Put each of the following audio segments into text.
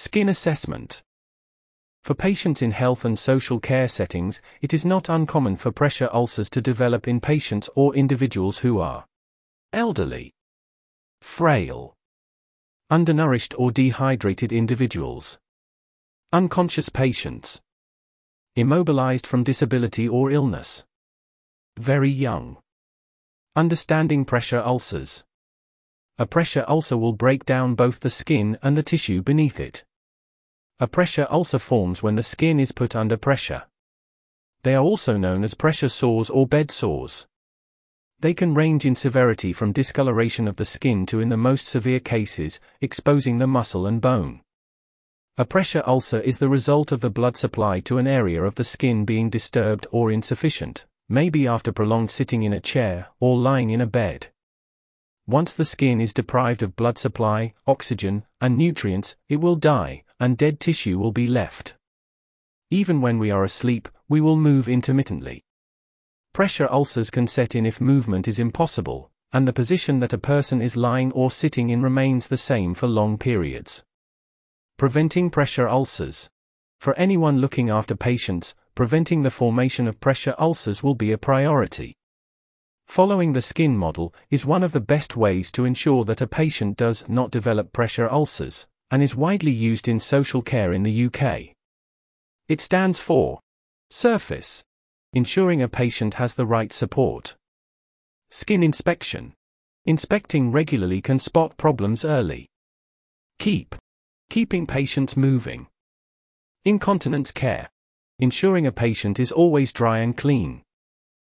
Skin assessment. For patients in health and social care settings, it is not uncommon for pressure ulcers to develop in patients or individuals who are elderly, frail, undernourished or dehydrated individuals, unconscious patients, immobilized from disability or illness, very young. Understanding pressure ulcers. A pressure ulcer will break down both the skin and the tissue beneath it. A pressure ulcer forms when the skin is put under pressure. They are also known as pressure sores or bed sores. They can range in severity from discoloration of the skin to, in the most severe cases, exposing the muscle and bone. A pressure ulcer is the result of the blood supply to an area of the skin being disturbed or insufficient, maybe after prolonged sitting in a chair or lying in a bed. Once the skin is deprived of blood supply, oxygen, and nutrients, it will die, and dead tissue will be left. Even when we are asleep, we will move intermittently. Pressure ulcers can set in if movement is impossible, and the position that a person is lying or sitting in remains the same for long periods. Preventing pressure ulcers. For anyone looking after patients, preventing the formation of pressure ulcers will be a priority. Following the skin model is one of the best ways to ensure that a patient does not develop pressure ulcers, and is widely used in social care in the UK. It stands for Surface, ensuring a patient has the right support. Skin inspection. Inspecting regularly can spot problems early. Keep. Keeping patients moving. Incontinence care. Ensuring a patient is always dry and clean.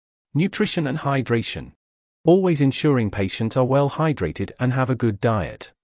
Nutrition and hydration. Always ensuring patients are well hydrated and have a good diet.